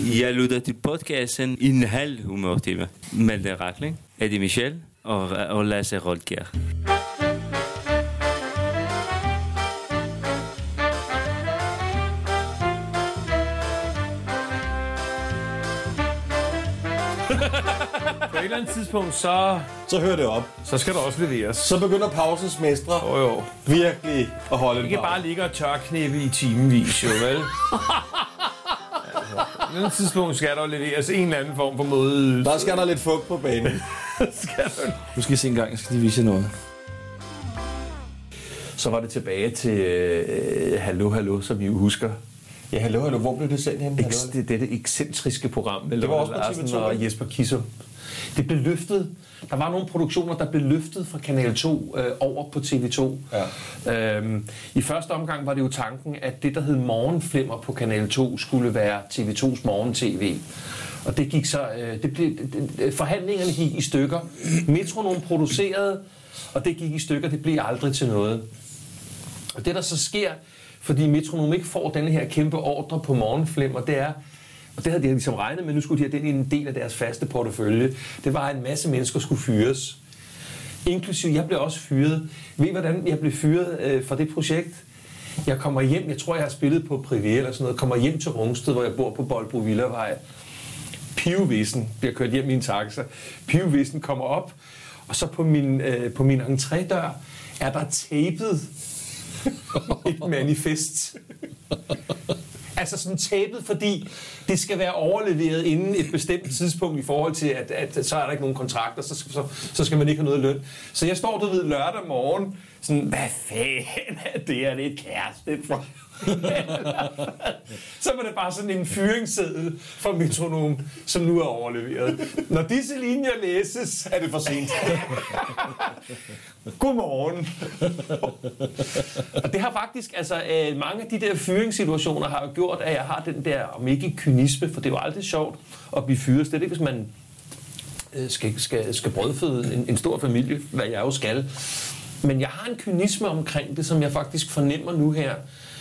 Jeg lytter til podcasten i en halv humørtime. Malte Rakling, Eddie Michel og Lasse Rolkjær. På et eller andet tidspunkt, så hører det op. Så skal der også leveres. Så begynder pausens mestre virkelig at holde en pause. Ikke bare ligge og tørknæppe i timevis, jo vel? På et eller andet tidspunkt skal der leveres en eller anden form for måde. Der skal der lidt fugt på banen. Nu skal I se en gang, skal de vise noget. Så var det tilbage til Hallo Hallo, som vi jo husker. Ja, Hallo. Hvor blev det sendt hen? Dette ekscentriske program med det var også på Larsen TV2, og Jesper Kisum. Det blev løftet. Der var nogle produktioner, der blev løftet fra Kanal 2 over på TV2. Ja. I første omgang var det jo tanken, at det, der hed Morgenflimmer på Kanal 2, skulle være TV2's morgen-tv. Og det gik så... forhandlingerne gik i stykker. Metronom producerede, og det gik i stykker. Det blev aldrig til noget. Og det, der så sker, fordi Metronom ikke får denne her kæmpe ordre på Morgenflimmer, det er... Og det havde de ligesom regnet med, nu skulle de have den en del af deres faste portefølje. Det var, at en masse mennesker skulle fyres. Inklusive, jeg blev også fyret. Ved I, hvordan jeg blev fyret fra det projekt? Jeg kommer hjem, jeg tror, jeg har spillet på Privé eller sådan noget, kommer hjem til Rungsted, hvor jeg bor på Boldbro Villavej. Pivevissen bliver kørt hjem i en taxa. Pivevissen kommer op, og så på min entrédør er der tapet et manifest. Altså sådan tabet, fordi det skal være overleveret inden et bestemt tidspunkt i forhold til, at så er der ikke nogen kontrakter, så skal man ikke have noget løn. Så jeg står, du ved, lørdag morgen, sådan, hvad fanden er det? Er det et kæreste? Så var det bare sådan en fyringsseddel fra Metronom, som nu er overleveret. Når disse linjer læses, er det for sent. Godmorgen. Og det har faktisk, altså mange af de der fyringssituationer har jo gjort, at jeg har den der, om ikke kynisme, for det er jo aldrig sjovt at blive fyret. Det er ikke, hvis man skal brødføde en stor familie, hvad jeg jo skal. Men jeg har en kynisme omkring det, som jeg faktisk fornemmer nu her.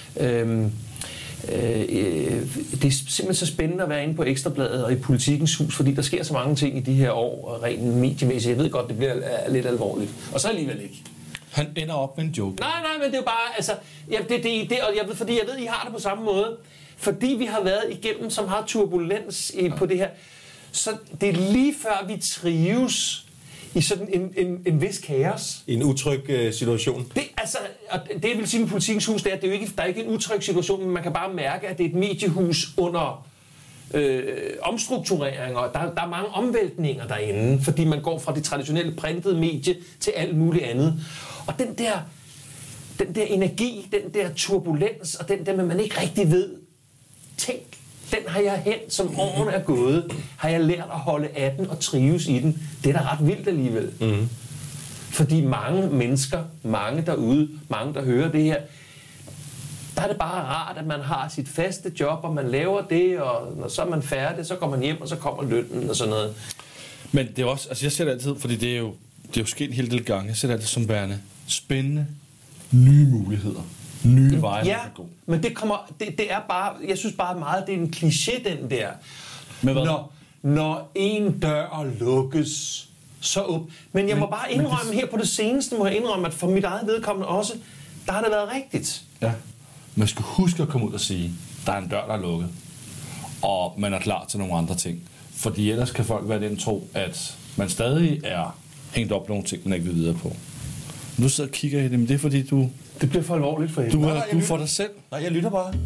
Det er simpelthen så spændende at være inde på Ekstrabladet og i Politikens Hus, fordi der sker så mange ting i de her år, rent mediemæssigt. Jeg ved godt, det bliver lidt alvorligt. Og så alligevel ikke. Han ender op med en joke. Nej, men det er jo bare, altså, og jeg ved, I har det på samme måde. Fordi vi har været igennem, som har turbulens på det her, så det er lige før vi trives i sådan en vis kaos. En utryg situation. Det vil sige med Politikens Hus, det er, der er ikke en utryg situation, men man kan bare mærke, at det er et mediehus under omstruktureringer. Der er mange omvæltninger derinde, fordi man går fra det traditionelle printede medie til alt muligt andet. Og den der energi, den der turbulens, og den der, man ikke rigtig ved, tænk, den har jeg hent, som årene er gået, har jeg lært at holde af den og trives i den. Det er da ret vildt alligevel. Mm. Fordi mange mennesker, mange derude, mange der hører det her, der er det bare rart, at man har sit faste job, og man laver det, og når så er man færdig, så går man hjem, og så kommer lønnen og sådan noget. Men det er også, altså jeg ser det altid, fordi det er jo sket en hel del gange, jeg ser det altid som værende spændende, nye muligheder. Nye veje, ja, men det er bare, jeg synes bare meget, det er en kliché, den der. Men hvad? Når en dør lukkes, så op. Men jeg må bare indrømme, her på det seneste, at for mit eget vedkommende også, der har det været rigtigt. Ja, man skal huske at komme ud og sige, der er en dør, der er lukket, og man er klar til nogle andre ting. Fordi ellers kan folk være den tro, at man stadig er hængt op nogle ting, man ikke vil videre på. Nu sidder og kigger i det, men det er fordi du... Det bliver for alvorligt for hende. Du får dig selv. Nej, jeg lytter bare.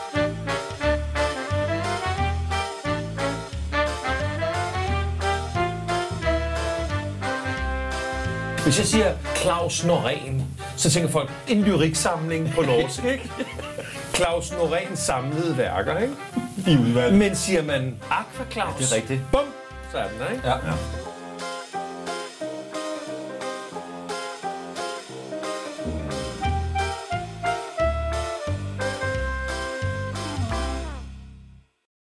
Hvis jeg siger Claus Norén, så tænker folk, en lyriksamling på norsk, ikke? Claus Noréns samlede værker, ikke? I udvalg. Men siger man Aqua Claus, det er rigtigt. Bum, så er den der, ikke? Ja.